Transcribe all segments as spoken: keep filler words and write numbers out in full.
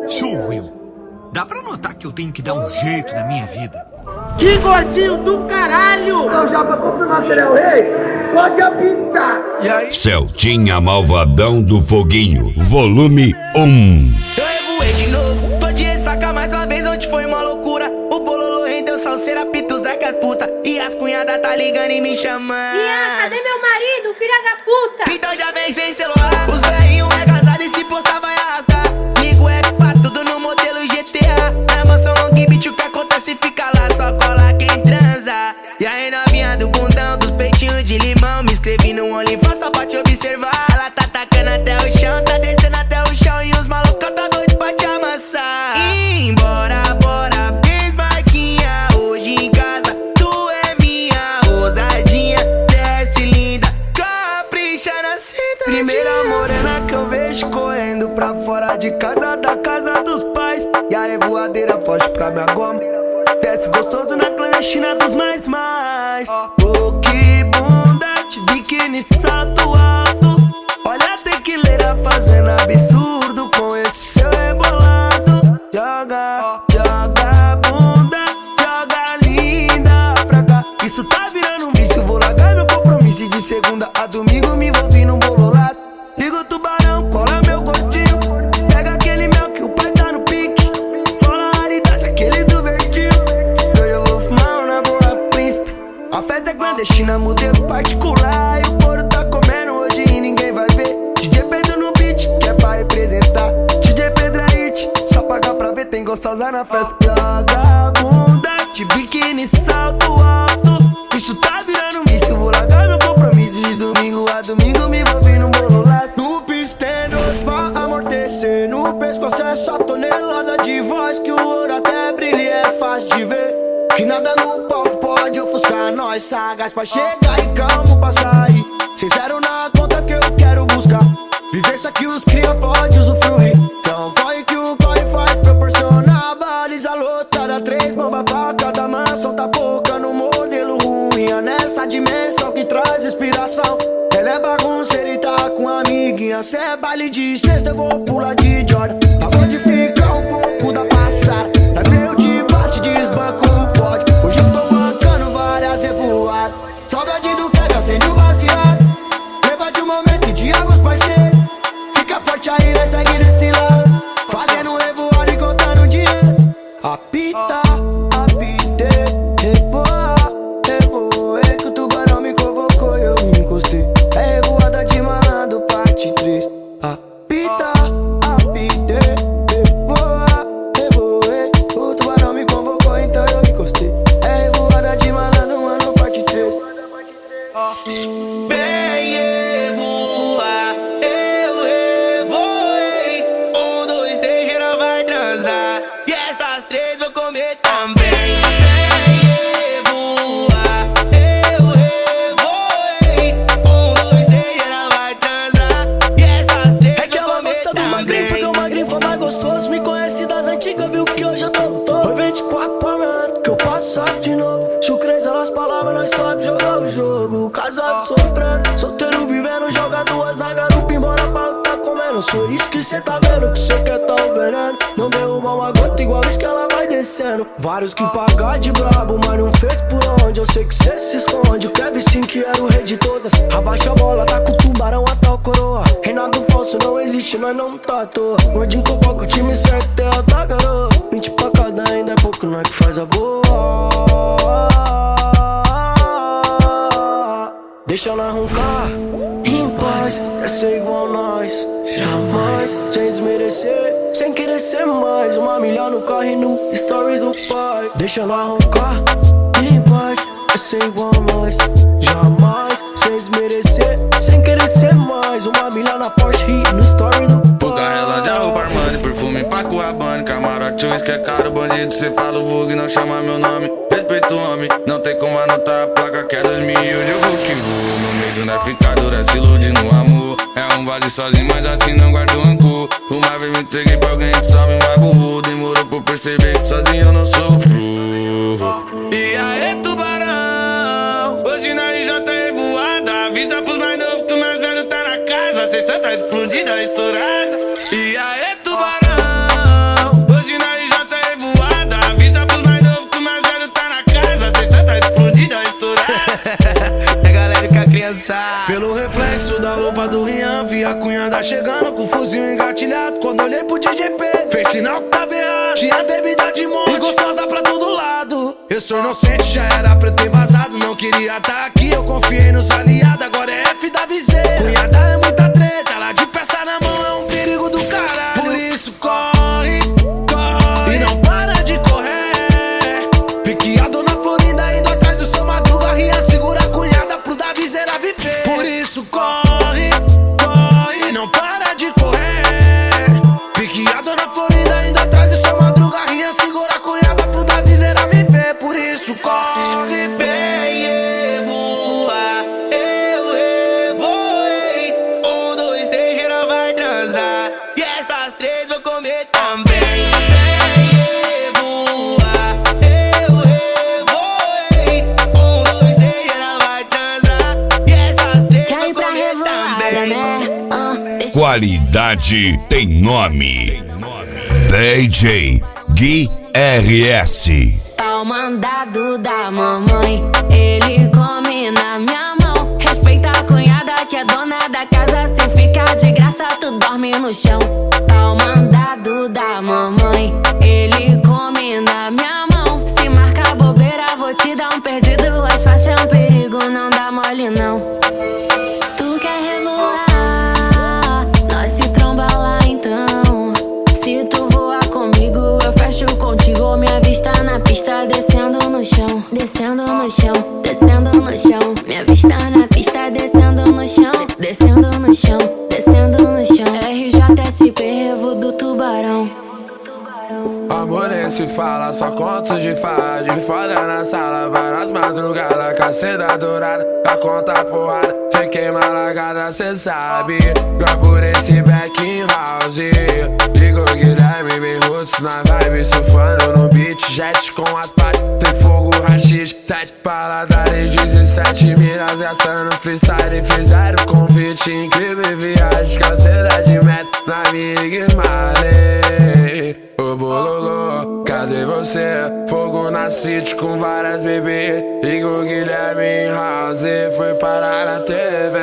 Sou eu. Dá pra notar que eu tenho que dar um jeito na minha vida. Que gordinho do caralho! Então já pra confirmar que ele é o rei, pode apitar. E aí? Celtinha Malvadão do Foguinho, volume um. Eu revoei de novo, tô de ressaca mais uma vez, onde foi uma loucura. O bololô rendeu salseira, pitos da as puta. E as cunhadas tá ligando e me chamando. Ian, cadê meu marido, filha da puta? Então já vem sem celular. Os velhinhos é casado e se postar vai arrastar. Ligo F pra tudo no modelo G T A. Na mansão Long Beach o que acontece fica lá, só cola quem transa. E aí novinha do bundão, dos peitinhos de limão. Me inscrevi no OnlyFans só pra te observar. Ela tá tacando até o chão, tá descendo até o chão. E os malucos tá doido pra te amassar. E embora, bora, fez marquinha. Hoje em casa, tu é minha ousadinha. Desce linda, capricha na cinta. Primeira morena que eu vejo correndo pra fora de casa, da casa dos pais. E a revoadeira foge pra minha goma. Desce gostoso na clandestina dos mais mais. Oh, que bunda de biquíni, salto alto. Olha a tequileira fazendo absurdo com esse seu rebolado. Joga, joga bunda, joga linda pra cá. Isso tá virando um vício, vou largar meu compromisso. E de segunda a domingo me envolvi num bololado. Liga o tubarão, cola meu gordinho. Pega aquele mel que o pai tá no pique. Cola a raridade, aquele do verdinho. Hoje eu vou fumar na boa príncipe. A festa é clandestina, modelo particular. E o couro tá comendo hoje e ninguém vai ver. D J Pedro no beat, que é pra representar. D J Pedro é hit, só pagar pra ver, tem gostosa na festa. Joga bunda, de biquíni, salto alto. Isso tá virando um vício, vou largar meu compromisso. De domingo a domingo me envolvi num bololado. No pistenos pra amortecer, no pescoço é só tonelada de voz. Que o ouro até brilha e é fácil de ver. Que nada no palco pode ofuscar nós, sagaz pra chegar e calmo pra sair. Cê zero na conta que eu quero buscar. Vivência que os cria pode usufruir. Então corre que o corre faz proporcionar. Baliza lotada, três bombas pra cada mansão. Tá pouca no modelo ruim. É nessa dimensão que traz inspiração. Ela é bagunceira e tá com a amiguinha. Cê é baile de sexta, eu vou pular de Jordan. Aonde fica um pouco da passada. Pra ver o de bate, desbanco o pódio. Hoje eu tô bancando várias revoadas. Saudade do que acende o baseado. Leva de um momento de águas parceiros. Fica forte aí, né? Segue nesse lado. Fazendo revoada e contando dinheiro. Apita, apitei, revoa, revoei. Que o tubarão me convocou e eu me encostei. É revoada de malandro, parte três. Apita, apitei, revoa, revoei. O tubarão me convocou, então eu encostei. É revoada de malandro, mano, parte três. Vem revoar, eu revoei. Um, dois, três, geral vai transar. E essas três vou comer também. Vem revoar, eu revoei. Um, dois, três, geral vai transar. E essas três É que vou ela comer gosta do magrinho, porque o também. magrinho foi mais gostoso. Me conhece das antigas, viu que hoje eu tô todo. Foi vinte e quatro pra mim, que eu passo saco de novo. Chucrez, elas palavras, nós sabe jogar o jogo. Casado sofrendo, solteiro vivendo. Joga duas na garupa, embora pra tá comendo. Sou isso que cê tá vendo, que cê quer tá o veneno. Não derruba uma gota igual isso que ela vai descendo. Vários que pagar de brabo, mas não fez por onde. Eu sei que cê se esconde, o Kevin sim que era o rei de todas. Abaixa a bola, tá com o tubarão até o coroa. Reinado falso não existe, nós não tá à toa. Gordinho convoca o time certo, é alta garoa. vinte pra cada ainda é pouco, nós que faz a boa. Deixa ela roncar em paz, é ser igual nós, jamais. Sem desmerecer, sem querer ser mais. Uma milhão no carro e no story do pai. Deixa ela roncar em paz, é ser igual nós, jamais. Sem desmerecer, sem querer ser mais. Uma milhão na Porsche e no story do pai. O carrelão de arroba Armani, perfume pra Cuabane. Camarote, uísque é caro, bandido. Cê fala o vulgo e não chama meu nome. Respeito o homem, não tem como anotar a placa que é dois mil e hoje eu vou que vou. No meio do naficadura, se ilude no amor. É um vazio sozinho, mas assim não guardo rancor. Uma vez me entreguei pra alguém que só me magoou. Demorou pra perceber que sozinho eu não sofro. E aí, tubarão, hoje nós já tá revoada. Avisa pros mais novos que o mais velho tá na casa. Cê só tá explodida, estourada. E aí, tubarão, passar. Pelo reflexo da roupa do Rian, vi a cunhada chegando com o fuzil engatilhado. Quando olhei pro D J Pedro, fez sinal que tava errado. Tinha bebida de monte e gostosa pra todo lado. Eu sou inocente, já era pra eu ter vazado. Não queria tá aqui, eu confiei nos aliados. Agora é F da viseira. Cunhada é muita treta, ela de peça na mão é um perigo do caralho. Por isso corre, corre e não para de correr. Piqueado na Florinda, indo atrás do seu Madruga. Rian segura a cunhada pro da viseira viver. Por isso corre, corre e não para de correr. Piqueado na Florinda, indo atrás do seu Madruga. Rian segura a cunhada pro da viseira viver. Por isso corre, bem e voa. Eu revoei. Um, dois, três, geral vai transar. E essas três vou comer também. Bem e voa. Eu revoei. Um, dois, três, geral vai transar. E essas três vou comer também. Qualidade tem nome. D J Gui R S. Pau mandado da mamãe, ele come na minha mão. Respeita a cunhada que é dona da casa. Se ficar de graça, tu dorme no chão. Pau mandado da mamãe, ele come na minha mão. Se marcar bobeira, vou te dar um perdido. As faixas é um perigo, não dá mole não. Tu quer revoar, nós se tromba lá então. Se tu voar comigo, eu fecho contigo. Minha vista na pista, descendo no chão, descendo no chão, descendo no chão. Minha vista na pista, descendo no chão, descendo no chão, descendo no chão. R J S P, Revo do Tubarão. Amor nem se fala, só conto de fada. De foda na sala, várias madrugadas. Caceta dourada, a conta porrada. Cê queima largada, cê sabe. Lá por esse back in house. Ligo Guilherme, bem roots na vibe. Surfando no beat, jet com as partes. Tem fogo, rachis, sete paladares. Dezessete milhas gastando freestyle. Fizeram convite, incrível viagem. Caceta de meta na Mig Marley. Ô bololô, cadê você? Fogo na city com várias bebês. Ligo Guilherme em house, foi parar na T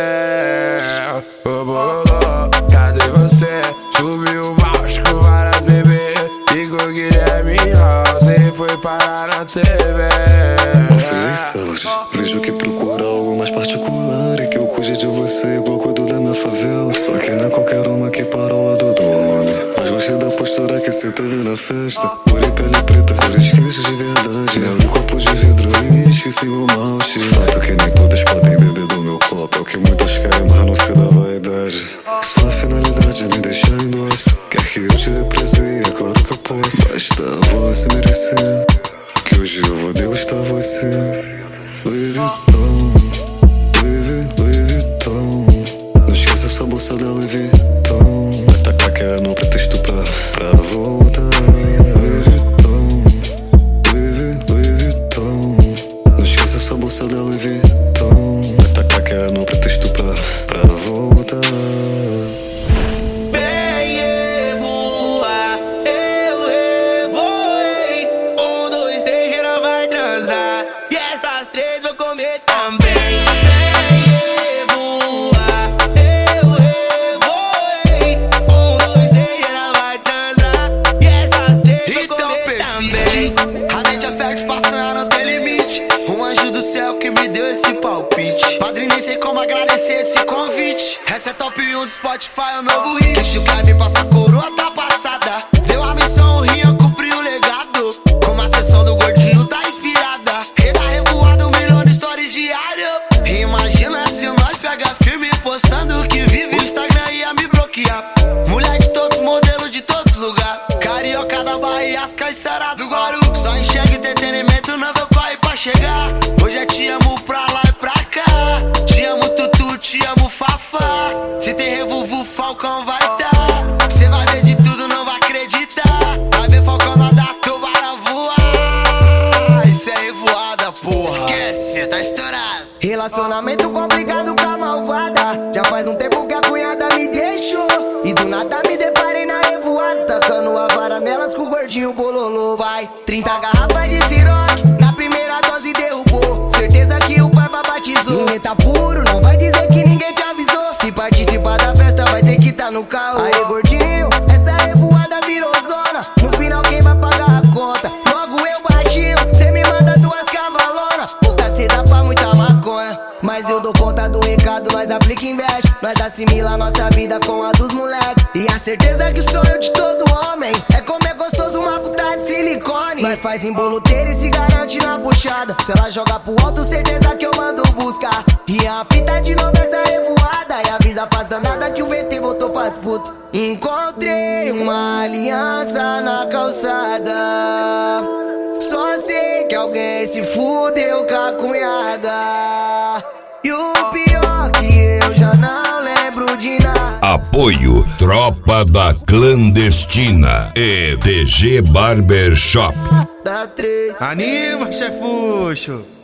V. Ô bololô, cadê você? Subiu o vouch com várias bebês. Ligo Guilherme em house, foi parar na T V. Oferência, vejo que procura algo mais particular e que eu cuide de você igual cuido da minha favela. Só que não é qualquer uma que para ao lado do homem. Mas gostei da postura que cê teve na festa. Pura e pele preta, cores quentes de verdade. Olha o copo de vidro e esqueci o malte. Fato que nem todas podem beber do meu copo. É o que muitas querem, mas não se dá vaidade. Sua finalidade é me deixar em doce. Quer que eu te represente, é claro que eu posso. Basta você merecer, que hoje eu vou degustar você. Louis Vuitton, Louis, Louis Vuitton. Não esqueça sua bolsa da Louis Vuitton. Atacar que era no pretexto pra, pra voltar. Louis Vuitton, Louis, Louis Vuitton. Não esqueça sua bolsa da Louis Vuitton. Atacar que era no pretexto pra, pra voltar. Essa é top um do Spotify, é o novo hit. Deixa o cara me passar coroa, tá passada. Deu a missão, o Rian cumpriu o legado. Como a sessão do gordinho tá inspirada. Rei da revoada, um milhão de stories diário. Imagina se nós pega firme postando o que vive. O Instagram ia me bloquear. Mulher de todos, modelo de todos lugares. Carioca da Bahia, as caiçara do Guaru. Só enxerga entretenimento, não vou correr pra chegar. Hoje é te amo pra lá e pra cá. Te amo Tutu, te amo Fafá. Se tem revolvo, Falcão vai tá. Cê vai ver de tudo, não vai acreditar. Vai ver Falcão nadar, tubarão voar. Isso é revoada, porra. Esquece, filho, tá estourado. Relacionamento complicado com a malvada. Já faz um tempo que a cunhada me deixou. E do nada me deparei na revoada. Tacando a vara nelas com o gordinho bololô. Vai, trinta garrafas de Ciroc. Na primeira dose derrubou. Certeza que o pai batizou. Ninguém tá puro, não vai dizer participar da festa vai ter que tá no carro. Aí gordinho, essa revoada virou zona. No final quem vai pagar a conta? Logo eu baixinho, cê me manda duas cavalonas. O cacete dá pra muita maconha, mas eu dou conta do recado, nós aplica e investe. Nós assimila nossa vida com a dos moleque. E a certeza que o sonho de todo homem é comer gostoso uma puta de silicone. Nós faz emboloteiro e se garante na puxada. Se ela joga pro alto, certeza que eu mando buscar. E a pita de novo essa revoada. E avisa pras danada que o V T voltou pras putas. Encontrei uma aliança na calçada. Só sei que alguém se fudeu com a cunhada. E o pior que eu já não lembro de nada. Apoio Tropa da Clandestina e D G Barbershop. Dá três. Anima, chefuxo.